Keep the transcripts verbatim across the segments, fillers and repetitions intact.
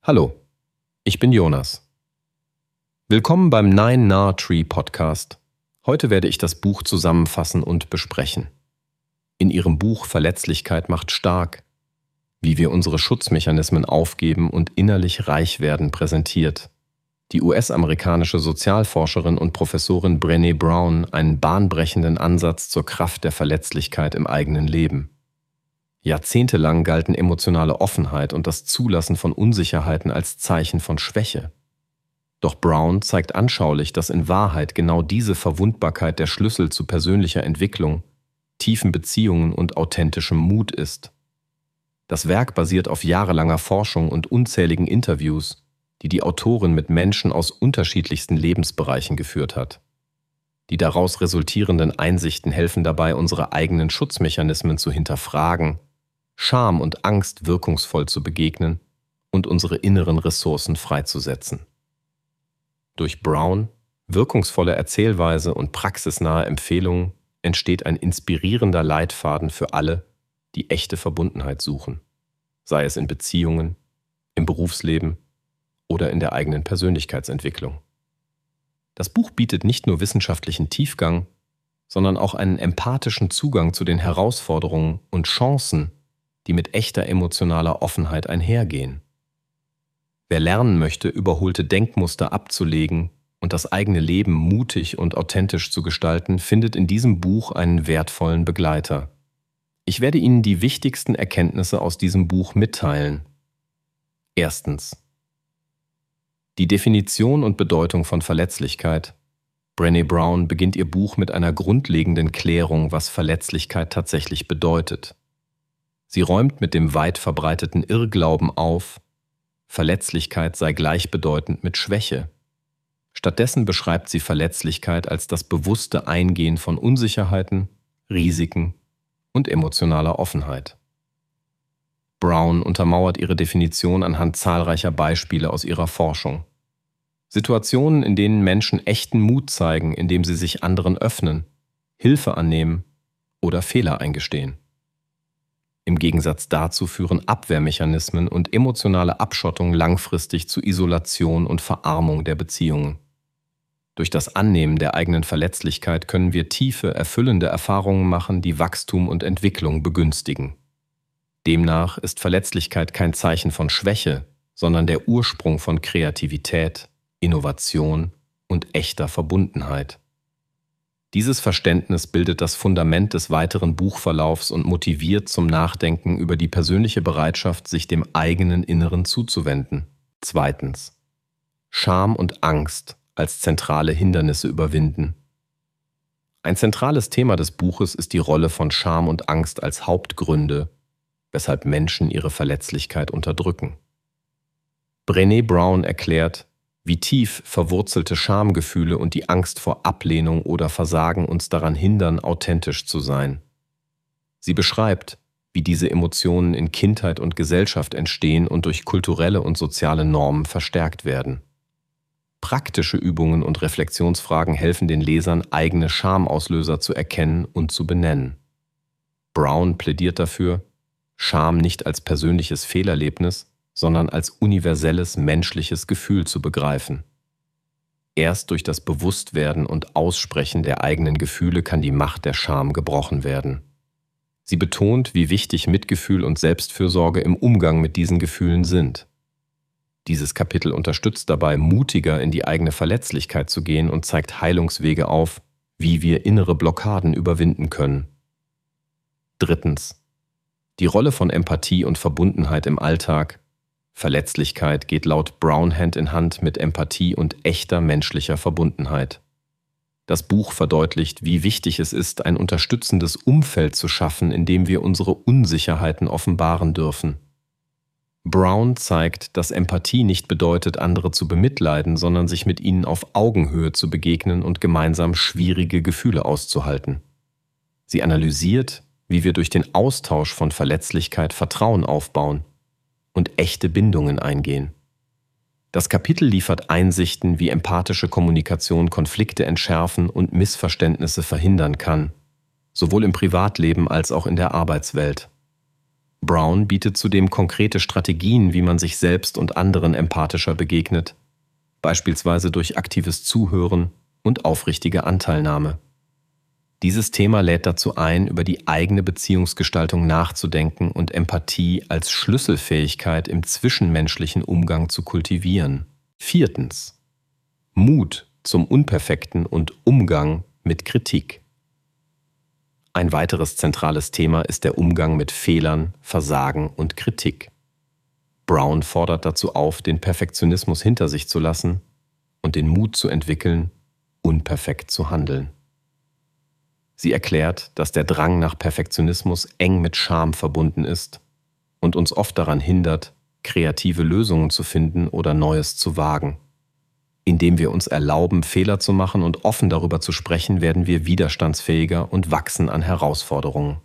Hallo, ich bin Jonas. Willkommen beim Nine Nar Tree Podcast. Heute werde ich das Buch zusammenfassen und besprechen. In ihrem Buch Verletzlichkeit macht stark, wie wir unsere Schutzmechanismen aufgeben und innerlich reich werden, präsentiert die U S-amerikanische Sozialforscherin und Professorin Brené Brown einen bahnbrechenden Ansatz zur Kraft der Verletzlichkeit im eigenen Leben. Jahrzehntelang galten emotionale Offenheit und das Zulassen von Unsicherheiten als Zeichen von Schwäche. Doch Brown zeigt anschaulich, dass in Wahrheit genau diese Verwundbarkeit der Schlüssel zu persönlicher Entwicklung, tiefen Beziehungen und authentischem Mut ist. Das Werk basiert auf jahrelanger Forschung und unzähligen Interviews, die die Autorin mit Menschen aus unterschiedlichsten Lebensbereichen geführt hat. Die daraus resultierenden Einsichten helfen dabei, unsere eigenen Schutzmechanismen zu hinterfragen, Scham und Angst wirkungsvoll zu begegnen und unsere inneren Ressourcen freizusetzen. Durch Brown, wirkungsvolle Erzählweise und praxisnahe Empfehlungen entsteht ein inspirierender Leitfaden für alle, die echte Verbundenheit suchen, sei es in Beziehungen, im Berufsleben oder in der eigenen Persönlichkeitsentwicklung. Das Buch bietet nicht nur wissenschaftlichen Tiefgang, sondern auch einen empathischen Zugang zu den Herausforderungen und Chancen, die mit echter emotionaler Offenheit einhergehen. Wer lernen möchte, überholte Denkmuster abzulegen und das eigene Leben mutig und authentisch zu gestalten, findet in diesem Buch einen wertvollen Begleiter. Ich werde Ihnen die wichtigsten Erkenntnisse aus diesem Buch mitteilen. Erstens. Die Definition und Bedeutung von Verletzlichkeit. Brené Brown beginnt ihr Buch mit einer grundlegenden Klärung, was Verletzlichkeit tatsächlich bedeutet. Sie räumt mit dem weit verbreiteten Irrglauben auf, Verletzlichkeit sei gleichbedeutend mit Schwäche. Stattdessen beschreibt sie Verletzlichkeit als das bewusste Eingehen von Unsicherheiten, Risiken und emotionaler Offenheit. Brown untermauert ihre Definition anhand zahlreicher Beispiele aus ihrer Forschung. Situationen, in denen Menschen echten Mut zeigen, indem sie sich anderen öffnen, Hilfe annehmen oder Fehler eingestehen. Im Gegensatz dazu führen Abwehrmechanismen und emotionale Abschottung langfristig zu Isolation und Verarmung der Beziehungen. Durch das Annehmen der eigenen Verletzlichkeit können wir tiefe, erfüllende Erfahrungen machen, die Wachstum und Entwicklung begünstigen. Demnach ist Verletzlichkeit kein Zeichen von Schwäche, sondern der Ursprung von Kreativität, Innovation und echter Verbundenheit. Dieses Verständnis bildet das Fundament des weiteren Buchverlaufs und motiviert zum Nachdenken über die persönliche Bereitschaft, sich dem eigenen Inneren zuzuwenden. Zweitens. Scham und Angst als zentrale Hindernisse überwinden. Ein zentrales Thema des Buches ist die Rolle von Scham und Angst als Hauptgründe, weshalb Menschen ihre Verletzlichkeit unterdrücken. Brené Brown erklärt, wie tief verwurzelte Schamgefühle und die Angst vor Ablehnung oder Versagen uns daran hindern, authentisch zu sein. Sie beschreibt, wie diese Emotionen in Kindheit und Gesellschaft entstehen und durch kulturelle und soziale Normen verstärkt werden. Praktische Übungen und Reflexionsfragen helfen den Lesern, eigene Schamauslöser zu erkennen und zu benennen. Brown plädiert dafür, Scham nicht als persönliches Fehlerlebnis, sondern als universelles menschliches Gefühl zu begreifen. Erst durch das Bewusstwerden und Aussprechen der eigenen Gefühle kann die Macht der Scham gebrochen werden. Sie betont, wie wichtig Mitgefühl und Selbstfürsorge im Umgang mit diesen Gefühlen sind. Dieses Kapitel unterstützt dabei, mutiger in die eigene Verletzlichkeit zu gehen und zeigt Heilungswege auf, wie wir innere Blockaden überwinden können. Drittens. Die Rolle von Empathie und Verbundenheit im Alltag. Verletzlichkeit geht laut Brown Hand in Hand mit Empathie und echter menschlicher Verbundenheit. Das Buch verdeutlicht, wie wichtig es ist, ein unterstützendes Umfeld zu schaffen, in dem wir unsere Unsicherheiten offenbaren dürfen. Brown zeigt, dass Empathie nicht bedeutet, andere zu bemitleiden, sondern sich mit ihnen auf Augenhöhe zu begegnen und gemeinsam schwierige Gefühle auszuhalten. Sie analysiert, wie wir durch den Austausch von Verletzlichkeit Vertrauen aufbauen und echte Bindungen eingehen. Das Kapitel liefert Einsichten, wie empathische Kommunikation Konflikte entschärfen und Missverständnisse verhindern kann, sowohl im Privatleben als auch in der Arbeitswelt. Brown bietet zudem konkrete Strategien, wie man sich selbst und anderen empathischer begegnet, beispielsweise durch aktives Zuhören und aufrichtige Anteilnahme. Dieses Thema lädt dazu ein, über die eigene Beziehungsgestaltung nachzudenken und Empathie als Schlüsselfähigkeit im zwischenmenschlichen Umgang zu kultivieren. Viertens. Mut zum Unperfekten und Umgang mit Kritik. Ein weiteres zentrales Thema ist der Umgang mit Fehlern, Versagen und Kritik. Brown fordert dazu auf, den Perfektionismus hinter sich zu lassen und den Mut zu entwickeln, unperfekt zu handeln. Sie erklärt, dass der Drang nach Perfektionismus eng mit Scham verbunden ist und uns oft daran hindert, kreative Lösungen zu finden oder Neues zu wagen. Indem wir uns erlauben, Fehler zu machen und offen darüber zu sprechen, werden wir widerstandsfähiger und wachsen an Herausforderungen.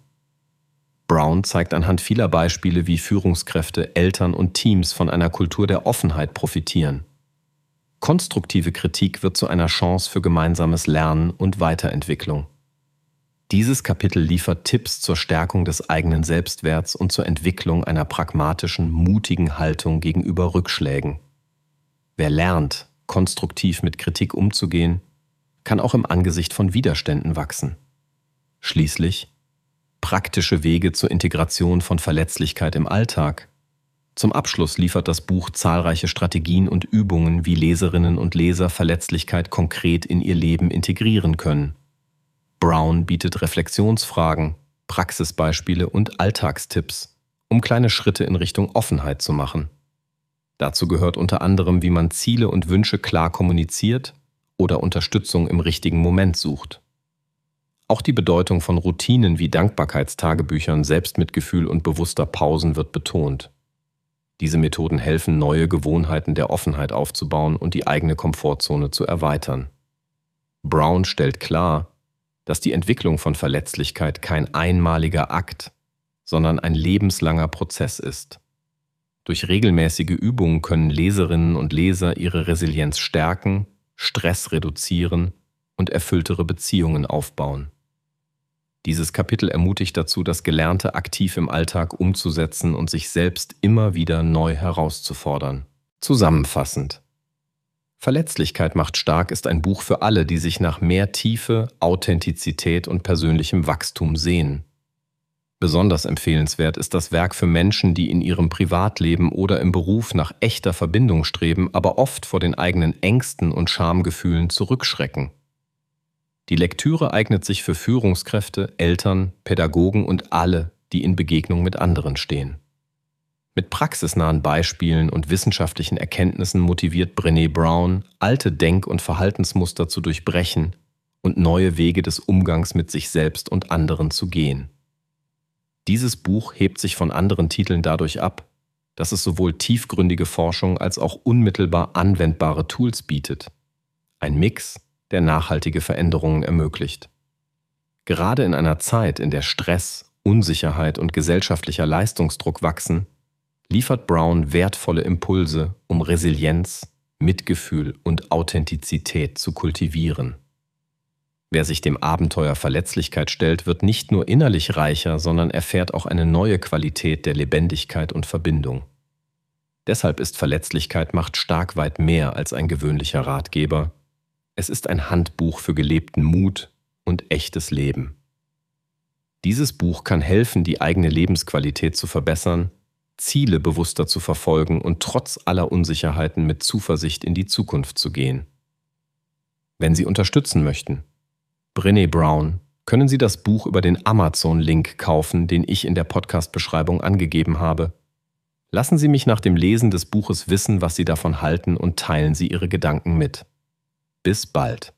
Brown zeigt anhand vieler Beispiele, wie Führungskräfte, Eltern und Teams von einer Kultur der Offenheit profitieren. Konstruktive Kritik wird zu einer Chance für gemeinsames Lernen und Weiterentwicklung. Dieses Kapitel liefert Tipps zur Stärkung des eigenen Selbstwerts und zur Entwicklung einer pragmatischen, mutigen Haltung gegenüber Rückschlägen. Wer lernt, konstruktiv mit Kritik umzugehen, kann auch im Angesicht von Widerständen wachsen. Schließlich praktische Wege zur Integration von Verletzlichkeit im Alltag. Zum Abschluss liefert das Buch zahlreiche Strategien und Übungen, wie Leserinnen und Leser Verletzlichkeit konkret in ihr Leben integrieren können. Brown bietet Reflexionsfragen, Praxisbeispiele und Alltagstipps, um kleine Schritte in Richtung Offenheit zu machen. Dazu gehört unter anderem, wie man Ziele und Wünsche klar kommuniziert oder Unterstützung im richtigen Moment sucht. Auch die Bedeutung von Routinen wie Dankbarkeitstagebüchern, Selbstmitgefühl und bewusster Pausen wird betont. Diese Methoden helfen, neue Gewohnheiten der Offenheit aufzubauen und die eigene Komfortzone zu erweitern. Brown stellt klar, dass die Entwicklung von Verletzlichkeit kein einmaliger Akt, sondern ein lebenslanger Prozess ist. Durch regelmäßige Übungen können Leserinnen und Leser ihre Resilienz stärken, Stress reduzieren und erfülltere Beziehungen aufbauen. Dieses Kapitel ermutigt dazu, das Gelernte aktiv im Alltag umzusetzen und sich selbst immer wieder neu herauszufordern. Zusammenfassend: Verletzlichkeit macht stark ist ein Buch für alle, die sich nach mehr Tiefe, Authentizität und persönlichem Wachstum sehnen. Besonders empfehlenswert ist das Werk für Menschen, die in ihrem Privatleben oder im Beruf nach echter Verbindung streben, aber oft vor den eigenen Ängsten und Schamgefühlen zurückschrecken. Die Lektüre eignet sich für Führungskräfte, Eltern, Pädagogen und alle, die in Begegnung mit anderen stehen. Mit praxisnahen Beispielen und wissenschaftlichen Erkenntnissen motiviert Brené Brown, alte Denk- und Verhaltensmuster zu durchbrechen und neue Wege des Umgangs mit sich selbst und anderen zu gehen. Dieses Buch hebt sich von anderen Titeln dadurch ab, dass es sowohl tiefgründige Forschung als auch unmittelbar anwendbare Tools bietet. Ein Mix, der nachhaltige Veränderungen ermöglicht. Gerade in einer Zeit, in der Stress, Unsicherheit und gesellschaftlicher Leistungsdruck wachsen, liefert Brown wertvolle Impulse, um Resilienz, Mitgefühl und Authentizität zu kultivieren. Wer sich dem Abenteuer Verletzlichkeit stellt, wird nicht nur innerlich reicher, sondern erfährt auch eine neue Qualität der Lebendigkeit und Verbindung. Deshalb ist Verletzlichkeit macht stark weit mehr als ein gewöhnlicher Ratgeber. Es ist ein Handbuch für gelebten Mut und echtes Leben. Dieses Buch kann helfen, die eigene Lebensqualität zu verbessern, Ziele bewusster zu verfolgen und trotz aller Unsicherheiten mit Zuversicht in die Zukunft zu gehen. Wenn Sie unterstützen möchten, Brené Brown, können Sie das Buch über den Amazon-Link kaufen, den ich in der Podcast-Beschreibung angegeben habe. Lassen Sie mich nach dem Lesen des Buches wissen, was Sie davon halten und teilen Sie Ihre Gedanken mit. Bis bald.